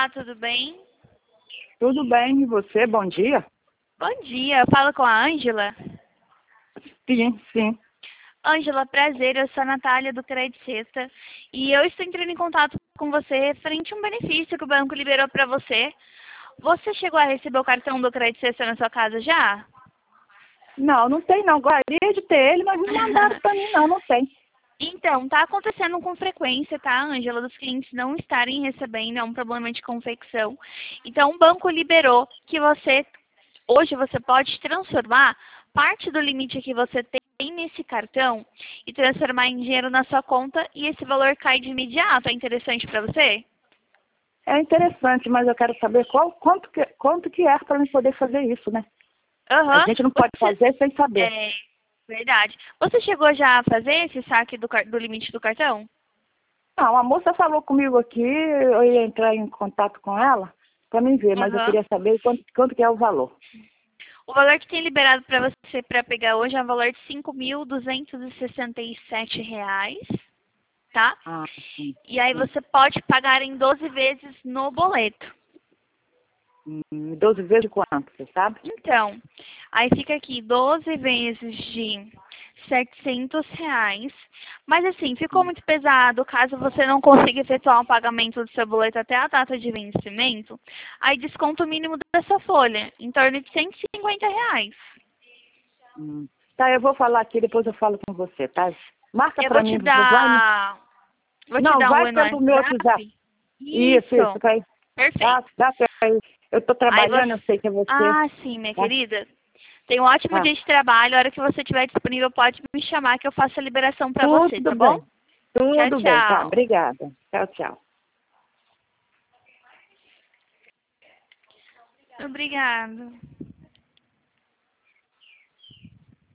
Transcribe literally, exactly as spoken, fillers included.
Olá, tudo bem? Tudo bem, e você? Bom dia? Bom dia, eu falo com a Ângela. Sim, sim. Ângela, prazer, eu sou a Natália do Crédito Sexta e eu estou entrando em contato com você referente a um benefício que o banco liberou para você. Você chegou a receber o cartão do Crédito Sexta na sua casa já? Não, não tem não. Gostaria de ter ele, mas não mandaram para mim não, não tem. Então, tá acontecendo com frequência, tá, Ângela, dos clientes não estarem recebendo, é um problema de confecção. Então, o banco liberou que você, hoje você pode transformar parte do limite que você tem nesse cartão e transformar em dinheiro na sua conta e esse valor cai de imediato. É interessante para você? É interessante, mas eu quero saber qual, quanto, que, quanto que é para mim poder fazer isso, né? A Aham. gente não pode Você, fazer sem saber. é, verdade. Você chegou já a fazer esse saque do, car- do limite do cartão? Não, a moça falou comigo aqui, eu ia entrar em contato com ela para mim ver, mas eu Aham. queria saber quanto, quanto que é o valor. O valor que tem liberado para você para pegar hoje é um valor de cinco mil duzentos e sessenta e sete reais, tá? Ah, sim, E aí sim. você pode pagar em doze vezes no boleto. Hum, doze vezes de quanto, você sabe? Então, aí fica aqui doze vezes de setecentos reais. Mas assim, ficou Hum. muito pesado. Caso você não consiga efetuar um pagamento do seu boleto até a data de vencimento, aí desconto o mínimo da sua folha, em torno de cento e cinquenta reais. Hum. Tá, eu vou falar aqui, depois eu falo com você, tá? Marca Eu vou para te mim, vai me... dar. Vou te Não, dar um vai oi no pelo meu WhatsApp. WhatsApp. Isso, isso, Isso. vai. Tá, Perfeito. tá, aí. Eu estou Aí trabalhando, você. eu sei que é você. Ah, sim, minha Tá? querida. Tenha um ótimo Tá. dia de trabalho. A hora que você estiver disponível, pode me chamar que eu faço a liberação pra você, Tudo tá bom? bem. Tchau, Tudo bem, tá. tchau. Obrigada. Tchau, tchau. Obrigada.